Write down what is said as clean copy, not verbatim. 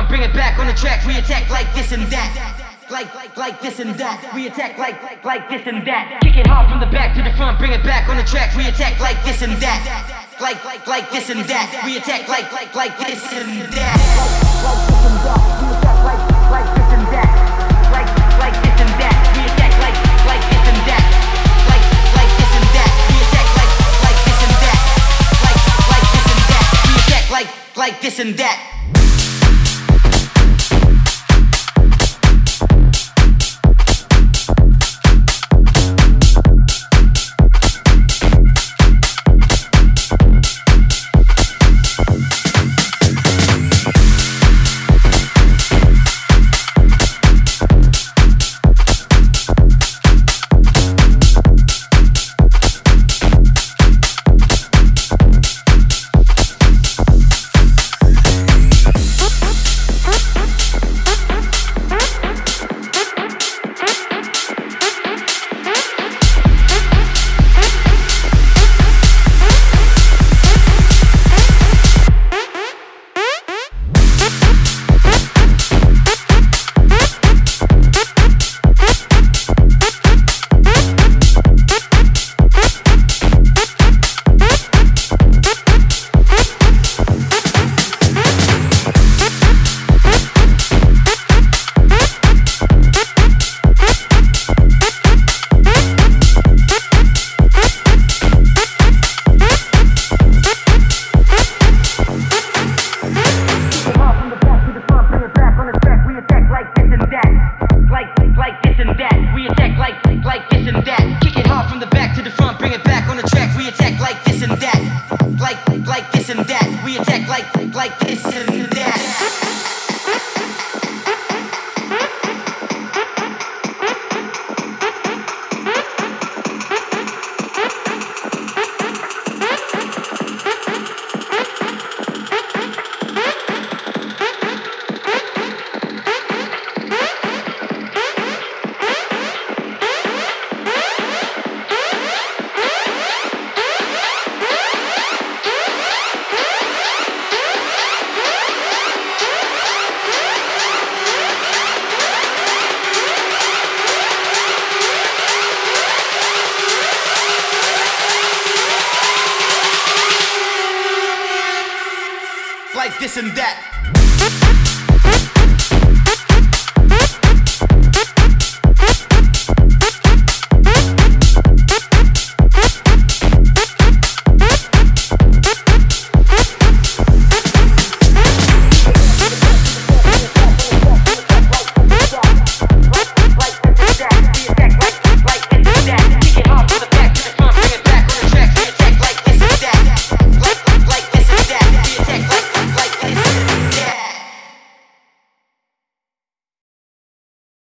bring it back on the track. We attack like this and that. Like this and that. We attack like this and that. Kick it hard from the back to the front, bring it back on the track. We attack like this and that. Like this and that. We attack like this and that. We attack like this and that. Like this and that. We attack like this and that. Like this and that. We attack like this and that. Like this and that. We attack like this and that. Like this and that.